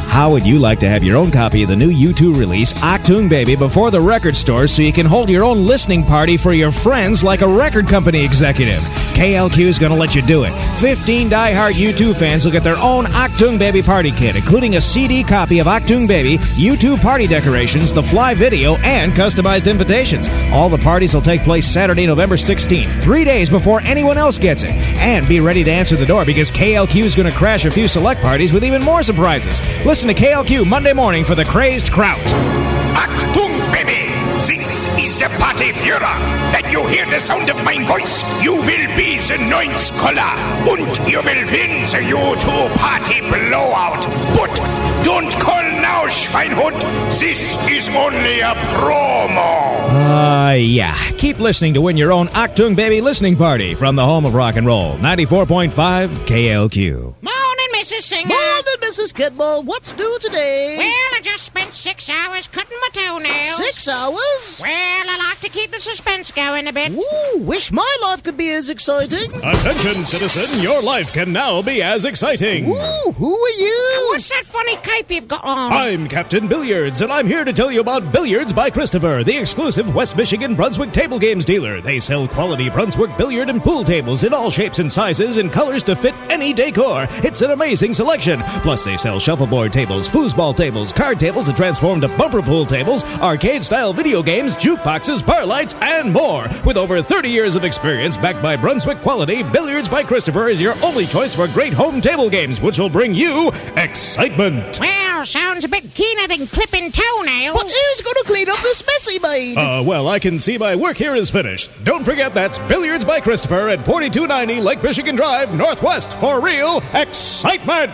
How would you like to have your own copy of the new U2 release, Achtung Baby, before the record stores so you can hold your own listening party for your friends like a record company executive? KLQ is going to let you do it. 15 diehard U2 fans will get their own Achtung Baby party kit, including a CD copy of Achtung Baby, U2 party decorations, the Fly video, and customized invitations. All the parties will take place Saturday, November 16th, 3 days before anyone else gets it. And be ready to answer the door because KLQ is going to crash a few select parties with even more surprises. Listen to KLQ Monday morning for the Crazed Kraut. Achtung, baby! This is the party Führer. When you hear the sound of my voice, you will be the ninth scholar. Und you will win the U2 party blowout. But don't call now, Schweinhund. This is only a promo. Yeah. Keep listening to win your own Achtung Baby listening party from the home of rock and roll. 94.5 KLQ. Morning, Mrs. Singer. Morning, Mrs. Kidmore. What's new today? Well, I just spent 6 hours cutting my toenails. 6 hours? Well, I like to keep the suspense going a bit. Ooh, wish my life could be as exciting. Attention, citizen. Your life can now be as exciting. Ooh, who are you? What's that funny cape you've got on? I'm Captain Billiards, and I'm here to tell you about Billiards by Christopher, the exclusive West Michigan Brunswick table games dealer. They sell quality Brunswick billiard and pool tables in all shapes and sizes and colors to fit any decor. It's an amazing selection. Plus, they sell shuffleboard tables, foosball tables, card tables that transform to bumper pool tables, arcade-style video games, jukeboxes, bar lights, and more. With over 30 years of experience backed by Brunswick quality, Billiards by Christopher is your only choice for great home table games, which will bring you excitement. Well, sounds a bit keener than clipping toenails. But who's going to clean up this mess he made? Well, I can see my work here is finished. Don't forget that's Billiards by Christopher at 4290 Lake Michigan Drive, Northwest, for real excitement.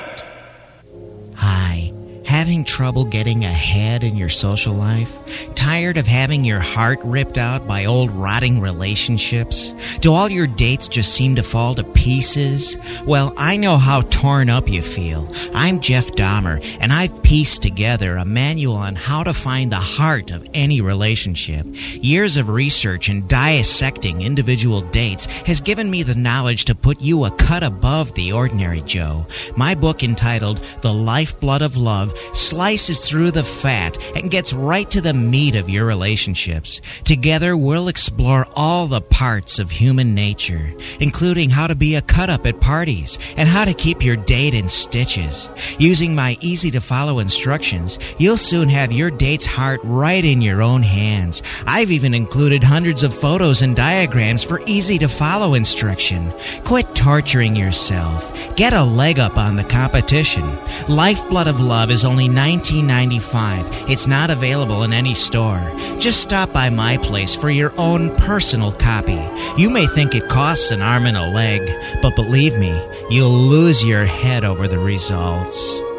Hi. Having trouble getting ahead in your social life? Tired of having your heart ripped out by old rotting relationships? Do all your dates just seem to fall to pieces? Well, I know how torn up you feel. I'm Jeff Dahmer, and I've pieced together a manual on how to find the heart of any relationship. Years of research and dissecting individual dates has given me the knowledge to put you a cut above the ordinary Joe. My book entitled The Lifeblood of Love slices through the fat and gets right to the meat of your relationships. Together, we'll explore all the parts of human nature, including how to be a cut-up at parties and how to keep your date in stitches. Using my easy-to-follow instructions, you'll soon have your date's heart right in your own hands. I've even included hundreds of photos and diagrams for easy-to-follow instruction. Quit torturing yourself. Get a leg up on the competition. Lifeblood of Love is only $19.95. It's not available in any store. Just stop by my place for your own personal copy. You may think it costs an arm and a leg, but believe me, you'll lose your head over the results.